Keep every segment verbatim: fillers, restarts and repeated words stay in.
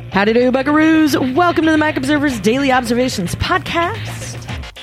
Howdy do, buckaroos. Welcome to the Mac Observer's Daily Observations podcast.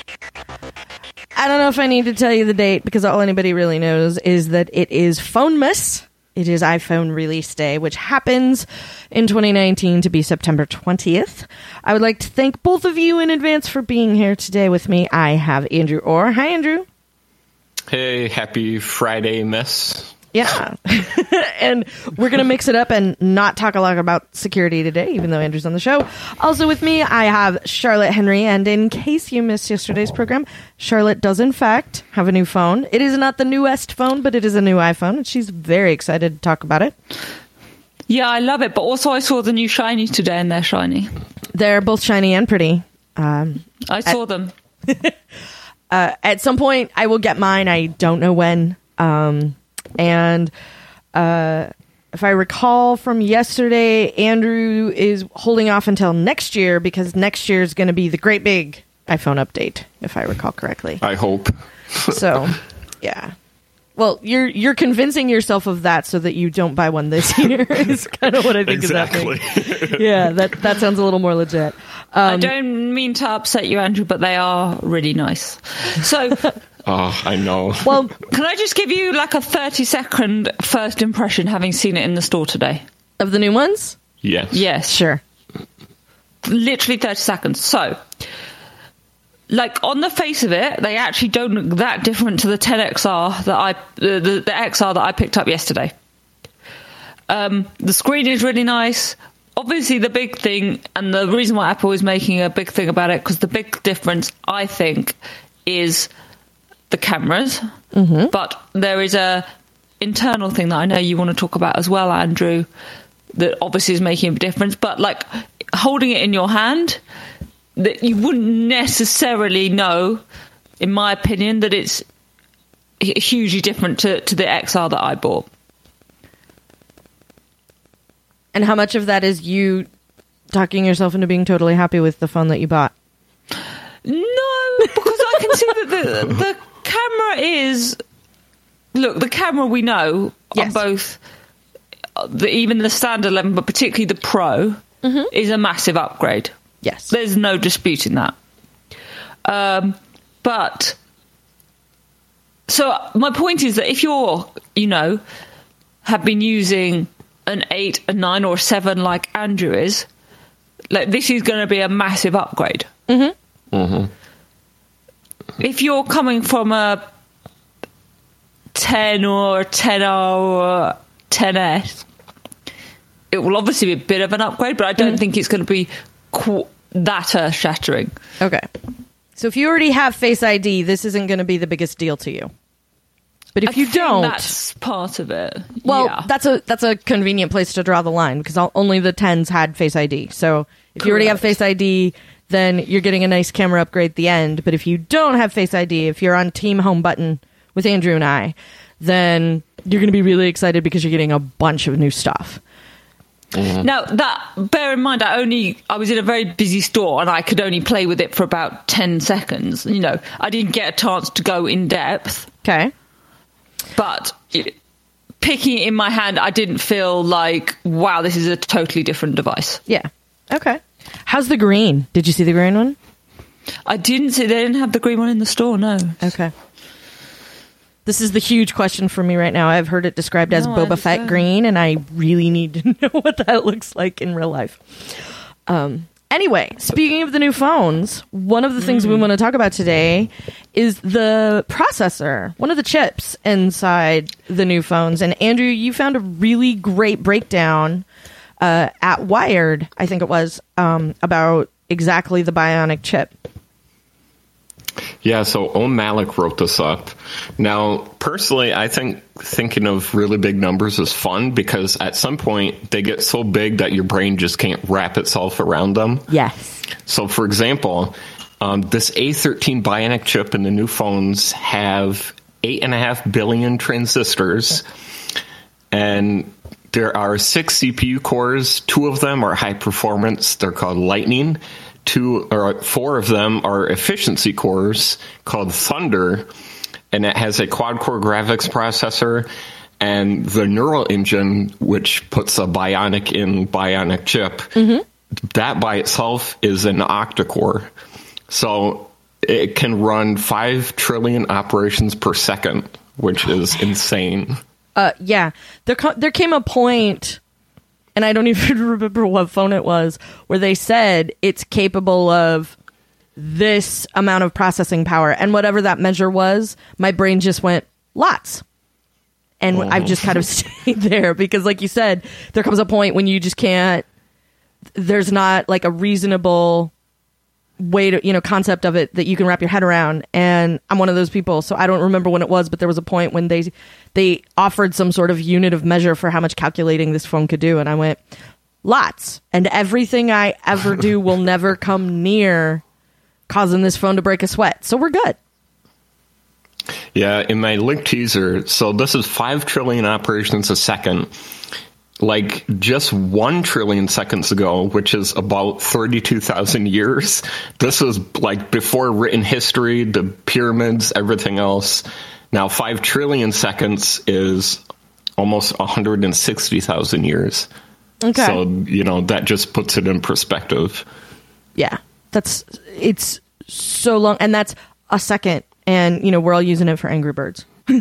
I don't know if I need to tell you the date because all anybody really knows is that it is Phonemas. It is iPhone release day, which happens in twenty nineteen to be September twentieth. I would like to thank both of you in advance for being here today with me. I have Andrew Orr. Hi, Andrew. Hey, happy Friday, miss. Yeah. And we're going to mix it up and not talk a lot about security today, even though Andrew's on the show. Also with me, I have Charlotte Henry. And in case you missed yesterday's program, Charlotte does, in fact, have a new phone. It is not the newest phone, but it is a new iPhone. And she's very excited to talk about it. Yeah, I love it. But also I saw the new shiny today, and they're shiny. They're both shiny and pretty. Um, I saw at, them. uh, at some point, I will get mine. I don't know when. Um, and... Uh, if I recall from yesterday, Andrew is holding off until next year because next year is going to be the great big iPhone update, if I recall correctly. I hope. So, yeah. Well, you're you're convincing yourself of that so that you don't buy one this year is kind of what I think exactly. is happening. Yeah, that, that sounds a little more legit. Um, I don't mean to upset you, Andrew, but they are really nice. So... Oh, I know. Well, can I just give you like a thirty second first impression having seen it in the store today? Of the new ones? Yes. Yes. Sure. Literally thirty seconds. So, like on the face of it, they actually don't look that different to the ten X R that I, the, the, the X R that I picked up yesterday. Um, the screen is really nice. Obviously, the big thing, and the reason why Apple is making a big thing about it, because the big difference, I think, is the cameras, mm-hmm. but there is a internal thing that I know you want to talk about as well, Andrew, that obviously is making a difference. But like holding it in your hand, that you wouldn't necessarily know, in my opinion, that it's hugely different to, to the X R that I bought. And how much of that is you talking yourself into being totally happy with the phone that you bought? No, because I can see that the the camera is... Look, the camera we know yes. on both, the, even the standard eleven, but particularly the Pro, mm-hmm. is a massive upgrade. Yes. There's no disputing that. Um, but... So my point is that if you're, you know, have been using an eight, a nine, or a seven like Andrew is, like this is going to be a massive upgrade. Mm-hmm. Mm-hmm. If you're coming from a ten or a ten R or a ten S, it will obviously be a bit of an upgrade, but I don't mm-hmm. think it's going to be qu- that earth-shattering. Okay. So if you already have Face I D, this isn't going to be the biggest deal to you. But if I you think don't... that's part of it. Well, yeah. that's a that's a convenient place to draw the line, because only the tens had Face I D. So if Correct. you already have Face I D... then you're getting a nice camera upgrade at the end. But if you don't have Face I D, if you're on Team Home Button with Andrew and I, then you're going to be really excited because you're getting a bunch of new stuff. Mm-hmm. Now, that bear in mind, I only I was in a very busy store and I could only play with it for about ten seconds. You know, I didn't get a chance to go in depth. Okay. But it, picking it in my hand, I didn't feel like, wow, this is a totally different device. Yeah. Okay. How's the green? Did you see the green one? I didn't see. They didn't have the green one in the store, no. Okay. This is the huge question for me right now. I've heard it described as no, Boba Fett green, and I really need to know what that looks like in real life. Um, anyway, speaking of the new phones, one of the things mm. we want to talk about today is the processor, one of the chips inside the new phones. And Andrew, you found a really great breakdown Uh, at Wired, I think it was, um, about exactly the Bionic chip. Yeah, so Om Malik wrote this up. Now, personally, I think thinking of really big numbers is fun because at some point they get so big that your brain just can't wrap itself around them. Yes. So, for example, um, this A thirteen Bionic chip in the new phones have eight and a half billion transistors, and there are six C P U cores. Two of them are high performance. They're called Lightning. Two or four of them are efficiency cores called Thunder, and it has a quad-core graphics processor and the Neural Engine, which puts a Bionic in Bionic chip, mm-hmm. that by itself is an octa-core. So it can run five trillion operations per second, which is insane. Uh, yeah. There, co- there came a point, and I don't even remember what phone it was, where they said it's capable of this amount of processing power. And whatever that measure was, my brain just went, lots. And oh. I've just kind of stayed there because, like you said, there comes a point when you just can't, there's not like a reasonable way to, you know, concept of it that you can wrap your head around. And I'm one of those people, so I don't remember when it was, but there was a point when they they offered some sort of unit of measure for how much calculating this phone could do. And I went, lots. And everything I ever do will never come near causing this phone to break a sweat. So we're good. Yeah, in my link teaser, so this is five trillion operations a second. Like just one trillion seconds ago, which is about thirty-two thousand years, this was like before written history, the pyramids, everything else. Now five trillion seconds is almost one hundred sixty thousand years. Okay. So, you know, that just puts it in perspective. Yeah, that's, it's so long. And that's a second. And, you know, we're all using it for Angry Birds.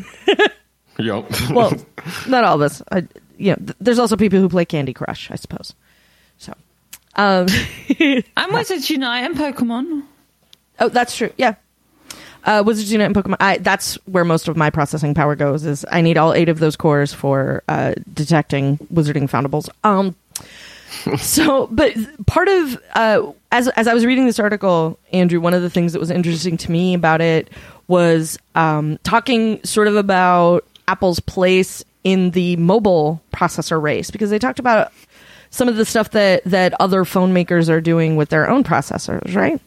Yep. Well, not all of us. I, you know, th- there's also people who play Candy Crush, I suppose. So, um, and Wizards Unite and Pokemon. Oh, that's true. Yeah. Uh, Wizards Unite and Pokemon. I, that's where most of my processing power goes. Is I need all eight of those cores for uh, detecting wizarding foundables. Um. So, but part of uh, as as I was reading this article, Andrew, one of the things that was interesting to me about it was um, talking sort of about Apple's place in the mobile processor race, because they talked about some of the stuff that, that other phone makers are doing with their own processors, right?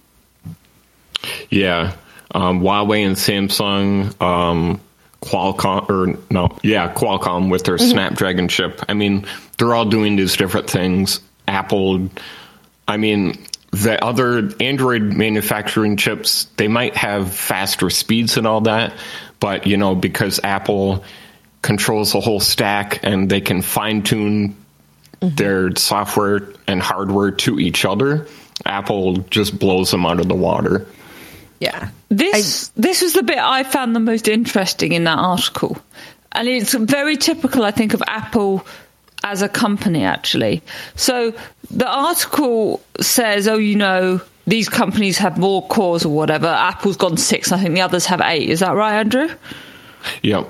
Yeah. Um, Huawei and Samsung, um, Qualcomm, or no, yeah, Qualcomm with their mm-hmm. Snapdragon chip. I mean, they're all doing these different things. Apple, I mean, the other Android manufacturing chips, they might have faster speeds and all that, but, you know, because Apple controls the whole stack and they can fine-tune mm-hmm. their software and hardware to each other, Apple just blows them out of the water. Yeah. This I, this was the bit I found the most interesting in that article. And it's very typical, I think, of Apple as a company, actually. So the article says, oh, you know, these companies have more cores or whatever. Apple's gone six. I think the others have eight. Is that right, Andrew? Yep.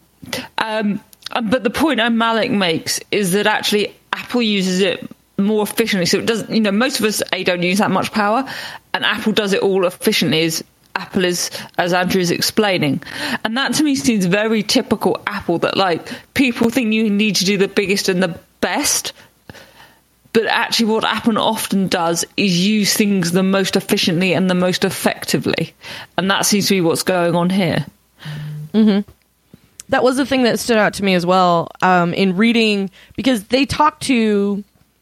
Um, but the point Malik makes is that actually Apple uses it more efficiently. So it doesn't, you know, most of us A, don't use that much power, and Apple does it all efficiently as Apple is, as Andrew is explaining. And that to me seems very typical Apple, that like people think you need to do the biggest and the best, but actually what Apple often does is use things the most efficiently and the most effectively. And that seems to be what's going on here. Mm-hmm. That was the thing that stood out to me as well, um, in reading, because they talked to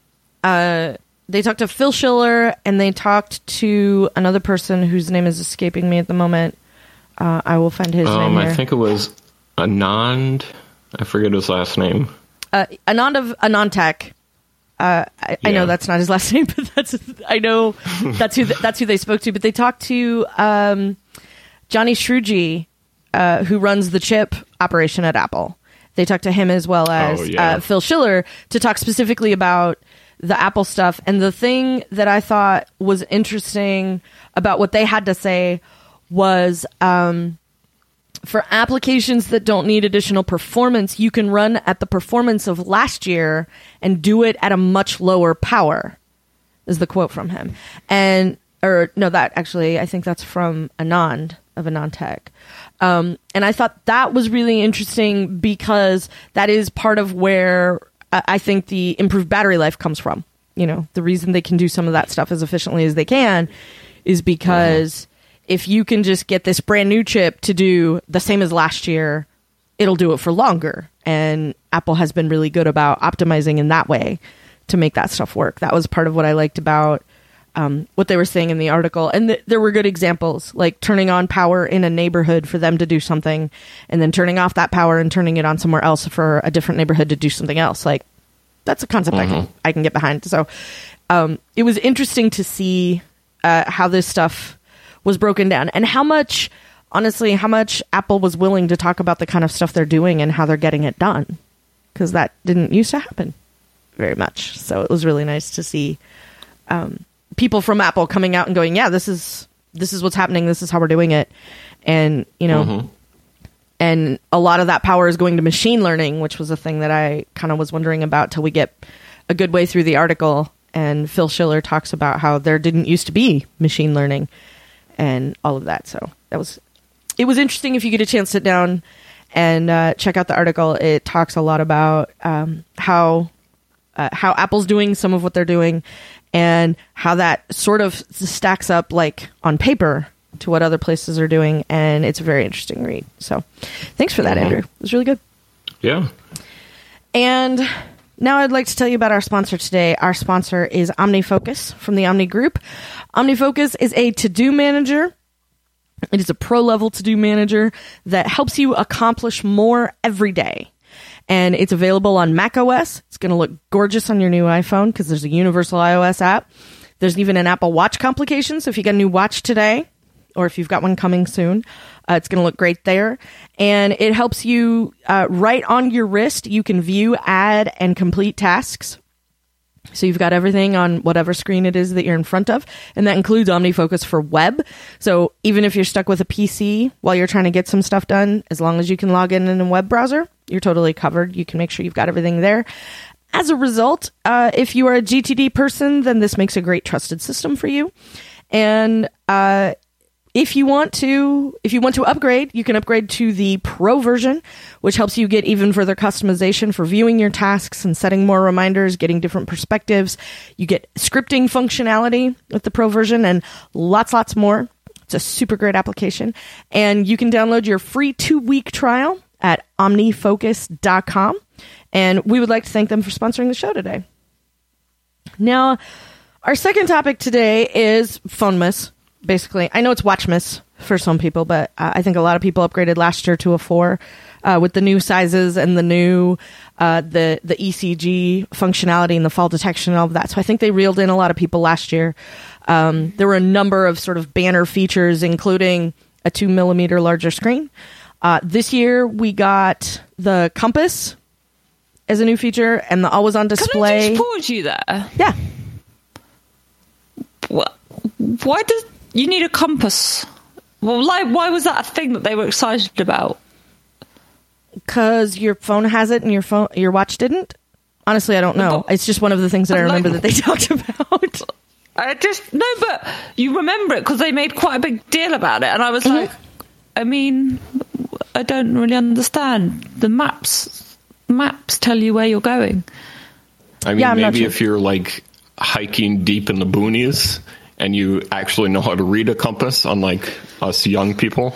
uh, they talked to Phil Schiller, and they talked to another person whose name is escaping me at the moment. Uh, I will find his um, name here. I think it was Anand. I forget his last name. Uh, Anand of AnandTech. Uh, I, yeah. I know that's not his last name, but that's I know that's who th- that's who they spoke to. But they talked to um, Johnny Srouji, uh, who runs the chip operation at Apple. They talked to him as well as oh, yeah. uh, Phil Schiller to talk specifically about the Apple stuff. And the thing that I thought was interesting about what they had to say was um, for applications that don't need additional performance, you can run at the performance of last year and do it at a much lower power, is the quote from him. And, or no, that actually, I think that's from Anand of AnandTech. Um, and I thought that was really interesting because that is part of where I think the improved battery life comes from. You know, the reason they can do some of that stuff as efficiently as they can is because mm-hmm. if you can just get this brand new chip to do the same as last year, it'll do it for longer. And Apple has been really good about optimizing in that way to make that stuff work. That was part of what I liked about um, what they were saying in the article. And th- there were good examples, like turning on power in a neighborhood for them to do something, and then turning off that power and turning it on somewhere else for a different neighborhood to do something else. Like, that's a concept Mm-hmm. I can I can get behind. So um, it was interesting to see uh, how this stuff was broken down and how much, honestly, how much Apple was willing to talk about the kind of stuff they're doing and how they're getting it done, because that didn't used to happen very much. So it was really nice to see um, people from Apple coming out and going, yeah, this is this is what's happening. This is how we're doing it. And, you know, Mm-hmm. and a lot of that power is going to machine learning, which was a thing that I kind of was wondering about till we get a good way through the article. And Phil Schiller talks about how there didn't used to be machine learning and all of that. So that was, it was interesting. If you get a chance to sit down and uh, check out the article, it talks a lot about um, how uh, how Apple's doing some of what they're doing and how that sort of stacks up like on paper to what other places are doing. And it's a very interesting read. So thanks for that, Mm-hmm. Andrew. It was really good. Yeah. And now I'd like to tell you about our sponsor today. Our sponsor is OmniFocus from the Omni Group. OmniFocus is a to-do manager. It is a pro-level to-do manager that helps you accomplish more every day. And it's available on macOS. It's going to look gorgeous on your new iPhone because there's a universal iOS app. There's even an Apple Watch complication. So if you got a new watch today, or if you've got one coming soon, uh, it's going to look great there. And it helps you uh, right on your wrist. You can view, add, and complete tasks. So you've got everything on whatever screen it is that you're in front of. And that includes OmniFocus for web. So even if you're stuck with a P C while you're trying to get some stuff done, as long as you can log in in a web browser, you're totally covered. You can make sure you've got everything there. As a result, uh, if you are a G T D person, then this makes a great trusted system for you. And uh, if you want to, if you want to upgrade, you can upgrade to the Pro version, which helps you get even further customization for viewing your tasks and setting more reminders, getting different perspectives. You get scripting functionality with the Pro version and lots, lots more. It's a super great application. And you can download your free two-week trial at omnifocus dot com. And we would like to thank them for sponsoring the show today. Now, our second topic today is phone miss. Basically, I know it's watch miss for some people, but uh, I think a lot of people upgraded last year to a four uh, with the new sizes and the new uh, the the E C G functionality and the fall detection and all of that. So I think they reeled in a lot of people last year. Um, there were a number of sort of banner features, including a two millimeter larger screen. Uh, this year we got the compass as a new feature and the always on display. Can I just pause you there? Yeah. What? Why does you need a compass? Well, like, why was that a thing that they were excited about? Because your phone has it and your phone, your watch didn't. Honestly, I don't know. It's just one of the things that I remember Like- that they talked about. I just no, but you remember it because they made quite a big deal about it, and I was like, I mean, I don't really understand. The maps, maps tell you where you're going. I mean, Yeah, I'm not maybe sure. if you're like hiking deep in the boonies and you actually know how to read a compass, unlike us young people.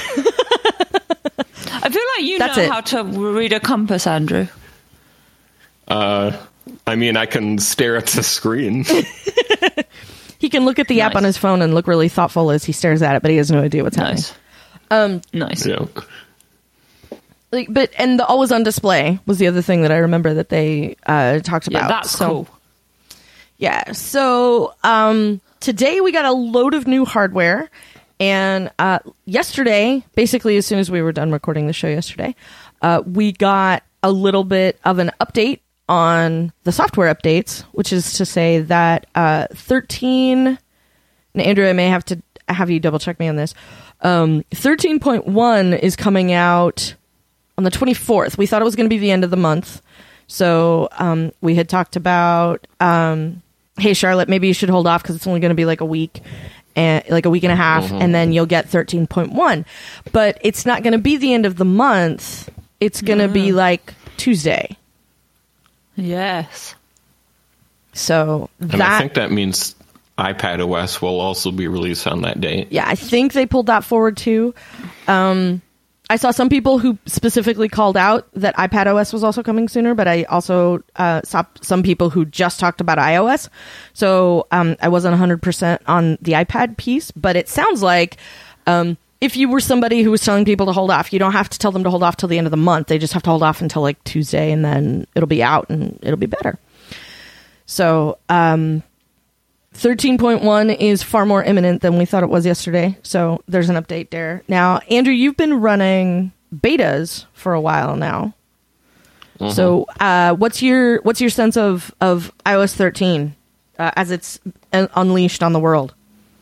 I feel like you That's know it. how to read a compass, Andrew. Uh, I mean, I can stare at the screen. He can look at the app Nice. on his phone and look really thoughtful as he stares at it, but he has no idea what's happening. Nice. Um, Nice. Yeah. like, but and the always on display was the other thing that I remember that they uh, talked about. Yeah, that's So- cool. Yeah. So um, today we got a load of new hardware. And uh, yesterday, basically as soon as we were done recording the show yesterday, uh, we got a little bit of an update on the software updates, which is to say that uh, thirteen, and Andrew, I may have to have you double check me on this, um, thirteen point one is coming out on the twenty-fourth. We thought it was going to be the end of the month. So um, we had talked about, um, hey, Charlotte, maybe you should hold off because it's only going to be like a week. And like a week and a half, Mm-hmm. and then you'll get thirteen point one. But it's not going to be the end of the month. It's going to be like Tuesday. Yes. So And that, I think that means iPadOS will also be released on that date. yeah, I think they pulled that forward too. Um, I saw some people who specifically called out that iPadOS was also coming sooner, but I also uh, saw some people who just talked about iOS. So um, I wasn't one hundred percent on the iPad piece, but it sounds like um, if you were somebody who was telling people to hold off, you don't have to tell them to hold off till the end of the month. They just have to hold off until like Tuesday, and then it'll be out and it'll be better. So, um, thirteen point one is far more imminent than we thought it was yesterday. So there's an update there. Now, Andrew, you've been running betas for a while now. Mm-hmm. So, uh, what's your what's your sense of of i O S thirteen uh, as it's un- unleashed on the world?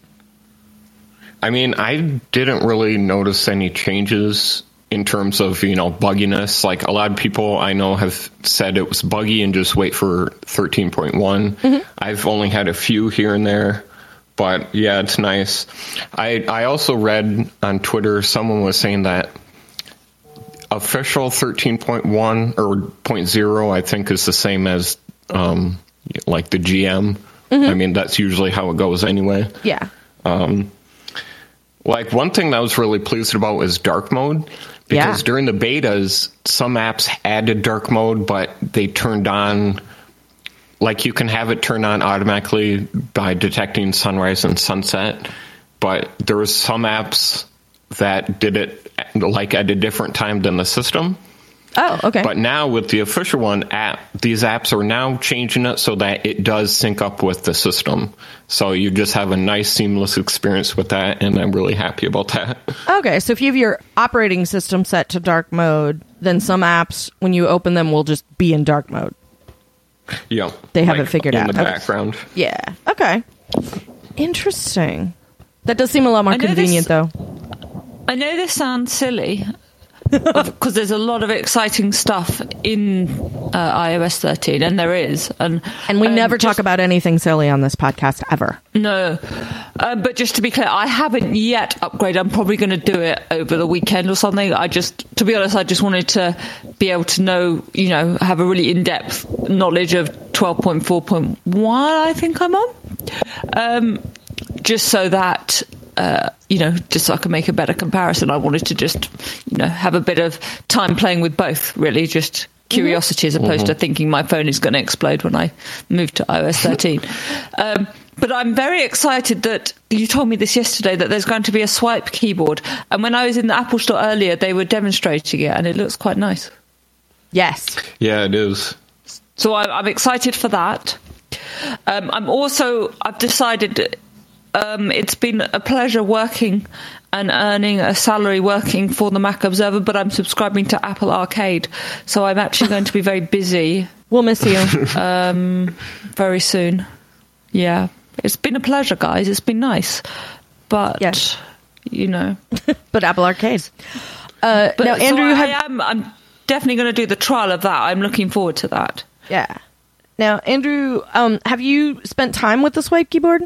I mean, I didn't really notice any changes in terms of, you know, bugginess. Like, a lot of people I know have said it was buggy and just wait for thirteen point one. Mm-hmm. I've only had a few here and there, but yeah, it's nice. I, I also read on Twitter, someone was saying that official thirteen point one or point zero, I think, is the same as, um, like the G M. Mm-hmm. I mean, that's usually how it goes anyway. Yeah. Um, Like, one thing that I was really pleased about was dark mode, because yeah. during the betas, some apps added dark mode, but they turned on, like, you can have it turn on automatically by detecting sunrise and sunset, but there was some apps that did it, like, at a different time than the system. Oh, okay. But now with the official one app, these apps are now changing it so that it does sync up with the system. So you just have a nice seamless experience with that, and I'm really happy about that. Okay, so if you have your operating system set to dark mode, then some apps, when you open them, will just be in dark mode. Yeah. They have like it figured in out. In the Okay. background. Yeah. Okay. Interesting. That does seem a lot more convenient, this, though. I know this sounds silly, because there's a lot of exciting stuff in uh, i O S thirteen, and there is. And and we um, never just, talk about anything silly on this podcast, ever. No. Uh, but just to be clear, I haven't yet upgraded. I'm probably going to do it over the weekend or something. I just, to be honest, I just wanted to be able to know, you know, have a really in-depth knowledge of twelve point four point one, I think I'm on. Um, just so that... Uh, you know, just so I can make a better comparison. I wanted to just, you know, have a bit of time playing with both, really, just curiosity mm-hmm. as opposed mm-hmm. to thinking my phone is going to explode when I move to i O S thirteen. um, but I'm very excited that you told me this yesterday, that there's going to be a swipe keyboard. And when I was in the Apple Store earlier, they were demonstrating it, and it looks quite nice. Yes. Yeah, it is. So I, I'm excited for that. Um, I'm also, I've decided... Um, it's been a pleasure working and earning a salary working for the Mac Observer, but I'm subscribing to Apple Arcade, so I'm actually going to be very busy. We'll miss you. Um, very soon. Yeah. It's been a pleasure, guys. It's been nice. But, yes. you know. But Apple Arcade. Uh, but, now, Andrew, so you I, have... I am, I'm definitely going to do the trial of that. I'm looking forward to that. Yeah. Now, Andrew, um, have you spent time with the swipe keyboard?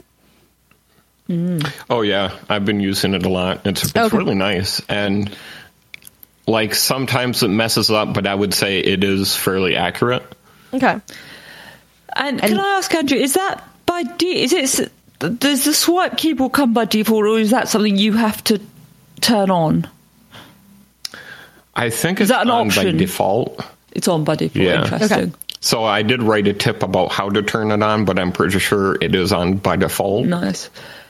Mm. Oh yeah, I've been using it a lot. It's it's okay. really nice, and like sometimes it messes up, but I would say it is fairly accurate. Okay. And, and can I ask, Andrew, is that by de- is it does the swipe keyboard come by default, or is that something you have to turn on? I think it's is that an on option? by default. It's on by default. Yeah. Interesting. Okay. So I did write a tip about how to turn it on, but I'm pretty sure it is on by default. Nice.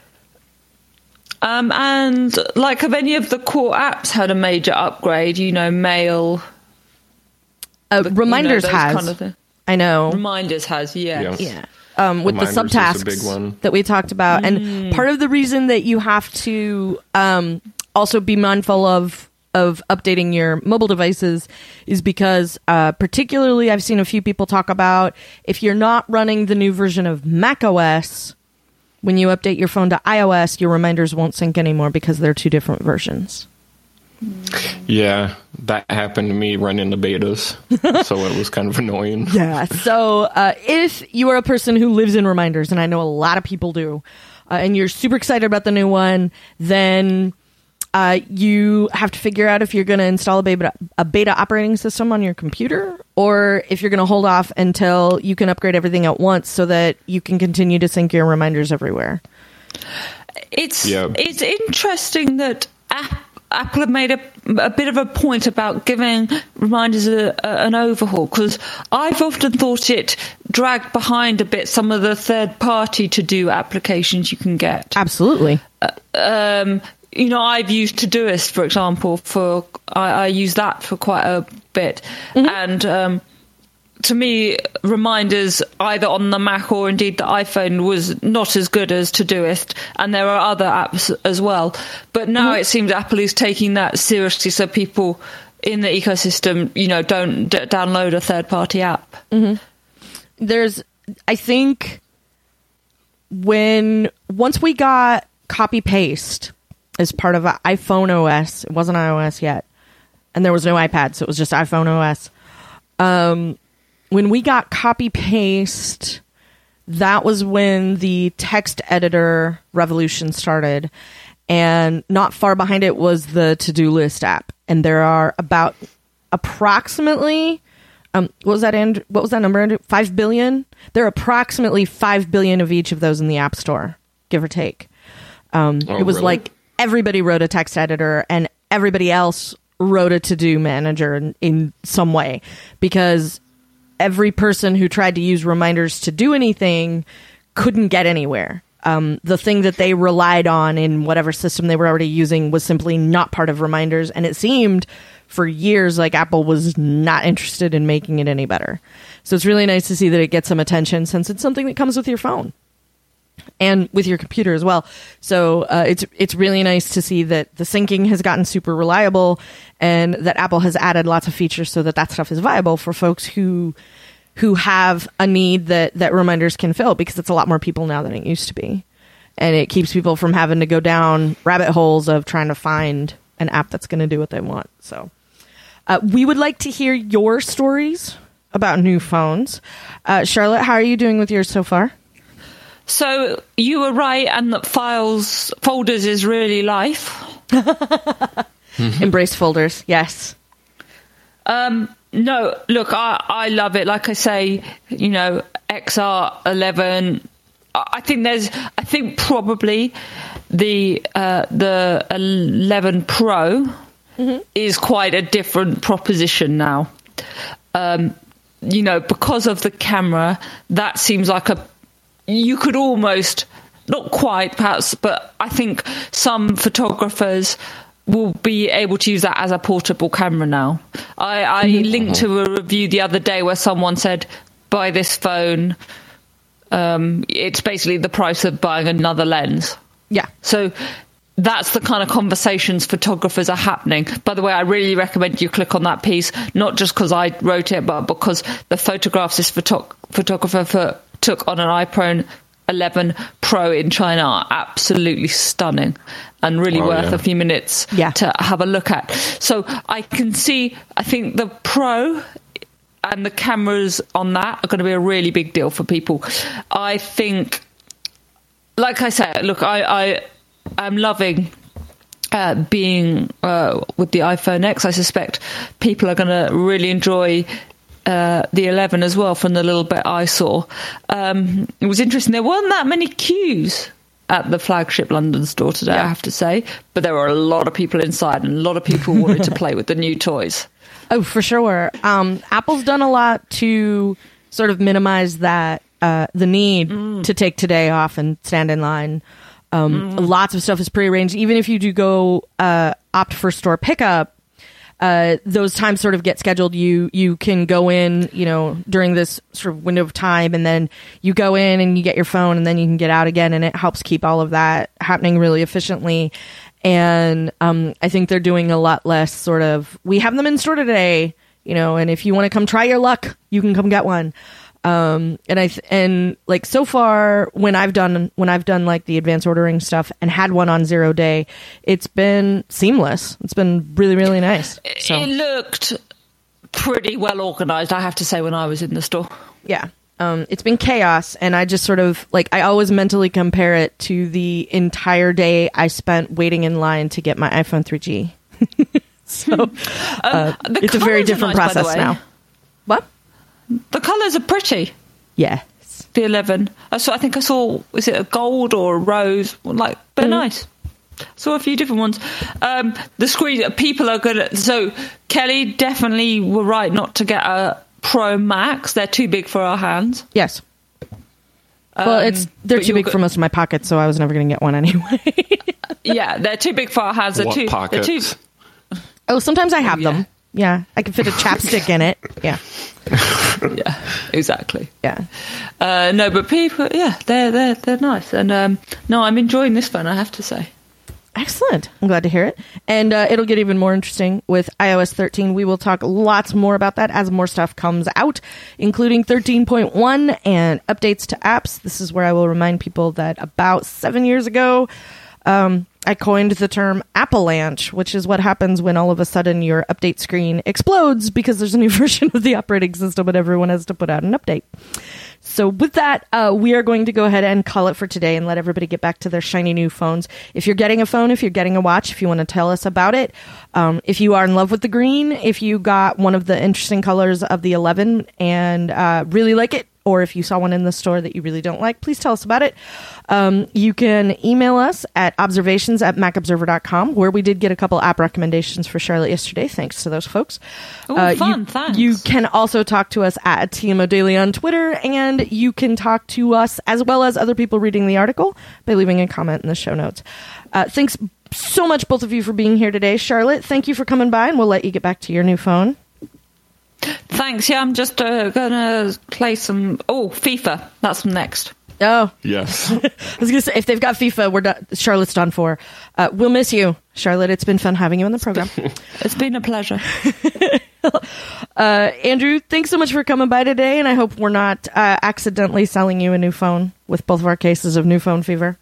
Um, and, like, have any of the core apps had a major upgrade? You know, Mail... Uh, the, Reminders you know, has. Kind of I know. Reminders has, yes. Yeah. Yeah. Um, with Reminders the subtasks that we talked about. Mm. And part of the reason that you have to um, also be mindful of of updating your mobile devices is because uh, particularly I've seen a few people talk about if you're not running the new version of macOS... when you update your phone to iOS, your reminders won't sync anymore because they're two different versions. Yeah, that happened to me running the betas, so it was kind of annoying. Yeah, so uh, if you are a person who lives in reminders, and I know a lot of people do, uh, and you're super excited about the new one, then uh, you have to figure out if you're going to install a beta, a beta operating system on your computer, or if you're going to hold off until you can upgrade everything at once so that you can continue to sync your reminders everywhere. It's yeah. it's interesting that Apple have made a, a bit of a point about giving reminders a, a, an overhaul, because I've often thought it dragged behind a bit some of the third-party to-do applications you can get. Absolutely. Uh, um you know, I've used Todoist, for example, for I, I use that for quite a bit, mm-hmm. and um, to me, reminders either on the Mac or indeed the iPhone was not as good as Todoist, and there are other apps as well. But now mm-hmm. it seems Apple is taking that seriously, so people in the ecosystem, you know, don't d- download a third-party app. Mm-hmm. There's, I think, when once we got copy paste as part of iPhone O S, it wasn't iOS yet, and there was no iPad, so it was just iPhone O S. Um, when we got copy paste, that was when the text editor revolution started, and not far behind it was the to-do list app. And there are about approximately, um, what was that? And what was that number? Andrew? Five billion. There are approximately five billion of each of those in the App Store, give or take. Um, oh, it was really? like everybody wrote a text editor, and everybody else wrote a to-do manager in, in some way, because every person who tried to use reminders to do anything couldn't get anywhere. Um, the thing that they relied on in whatever system they were already using was simply not part of reminders, and it seemed for years like Apple was not interested in making it any better. So it's really nice to see that it gets some attention, since it's something that comes with your phone and with your computer as well. So uh, it's it's really nice to see that the syncing has gotten super reliable, and that Apple has added lots of features so that that stuff is viable for folks who who have a need that, that reminders can fill, because it's a lot more people now than it used to be. And it keeps people from having to go down rabbit holes of trying to find an app that's going to do what they want. So uh, we would like to hear your stories about new phones. Uh, Charlotte, how are you doing with yours so far? So you were right, and that files, folders is really life. Embrace folders, yes. Um, no, look, I, I love it. Like I say, you know, X R eleven. I think there's, I think probably the uh, the eleven Pro mm-hmm. is quite a different proposition now. Um, you know, because of the camera, that seems like a, you could almost, not quite perhaps, but I think some photographers will be able to use that as a portable camera now. I, I mm-hmm. linked to a review the other day where someone said, buy this phone, um, it's basically the price of buying another lens. Yeah. So that's the kind of conversations photographers are happening. By the way, I really recommend you click on that piece, not just because I wrote it, but because the photographs this photo- photographer for, took on an iPhone eleven Pro in China are absolutely stunning and really oh, worth yeah. a few minutes yeah. to have a look at. So I can see, I think the Pro and the cameras on that are going to be a really big deal for people. I think, like I said, look, I, I am loving uh, being uh, with the iPhone X. I suspect people are going to really enjoy Uh, the eleven as well, from the little bit I saw. Um, it was interesting. There weren't that many queues at the flagship London store today, yeah. I have to say, but there were a lot of people inside, and a lot of people wanted to play with the new toys. Oh, for sure. Um, Apple's done a lot to sort of minimize that, uh, the need mm. to take today off and stand in line. Um, mm. Lots of stuff is prearranged. Even if you do go uh, opt for store pickup, Uh, those times sort of get scheduled. You you can go in, you know, during this sort of window of time, and then you go in and you get your phone, and then you can get out again, and it helps keep all of that happening really efficiently. And um, I think they're doing a lot less sort of, we have them in store today, you know, and if you want to come try your luck, you can come get one. Um, and I, th- and like so far when I've done, when I've done like the advanced ordering stuff and had one on zero day, it's been seamless. It's been really, really nice. So. It looked pretty well organized, I have to say, when I was in the store. Yeah. Um, it's been chaos, and I just sort of like, I always mentally compare it to the entire day I spent waiting in line to get my iPhone three G. So um, uh, it's a very different nice, process now. What? The colours are pretty. Yes. The eleven. I saw. I think I saw. Is it a gold or a rose? Like they're mm. nice. Saw a few different ones. Um, the screen. People are good at. So Kelly, definitely were right not to get a Pro Max. They're too big for our hands. Yes. Um, well, it's they're too big go- for most of my pockets, so I was never going to get one anyway. Yeah, they're too big for our hands. They're What too, pockets? They're too, Oh, sometimes I have yeah. them. Yeah, I can fit a chapstick in it. Yeah, yeah, exactly. yeah. Uh, no, but people, yeah, they're they're they're nice, and um, no, I'm enjoying this phone. I have to say. Excellent. I'm glad to hear it. And uh, it'll get even more interesting with i O S thirteen. We will talk lots more about that as more stuff comes out, including thirteen point one and updates to apps. This is where I will remind people that about seven years ago, um, I coined the term Appalaunch, which is what happens when all of a sudden your update screen explodes because there's a new version of the operating system and everyone has to put out an update. So with that, uh, we are going to go ahead and call it for today and let everybody get back to their shiny new phones. If you're getting a phone, if you're getting a watch, if you want to tell us about it, um, if you are in love with the green, if you got one of the interesting colors of the eleven and uh, really like it, or if you saw one in the store that you really don't like, please tell us about it. Um, you can email us at observations at mac observer dot com, where we did get a couple app recommendations for Charlotte yesterday. Thanks to those folks. Oh, Uh, fun, you, thanks. You can also talk to us at T M O Daily on Twitter, and you can talk to us as well as other people reading the article by leaving a comment in the show notes. Uh, thanks so much, both of you, for being here today. Charlotte, thank you for coming by, and we'll let you get back to your new phone. Thanks. Yeah, I'm just uh, gonna play some. Oh, FIFA. That's next. Oh, Yes. I was going to say, if they've got FIFA, we're done. Charlotte's done for. Uh, we'll miss you, Charlotte. It's been fun having you on the program. It's been a pleasure. uh, Andrew, thanks so much for coming by today, and I hope we're not uh, accidentally selling you a new phone with both of our cases of new phone fever.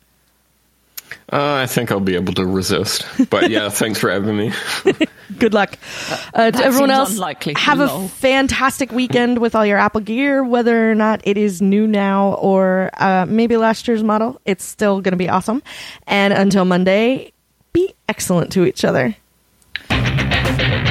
Uh, I think I'll be able to resist. But yeah, thanks for having me. Good luck. Uh, to That everyone seems else, unlikely. have a Lol. fantastic weekend with all your Apple gear, whether or not it is new now or uh, maybe last year's model. It's still going to be awesome. And until Monday, be excellent to each other.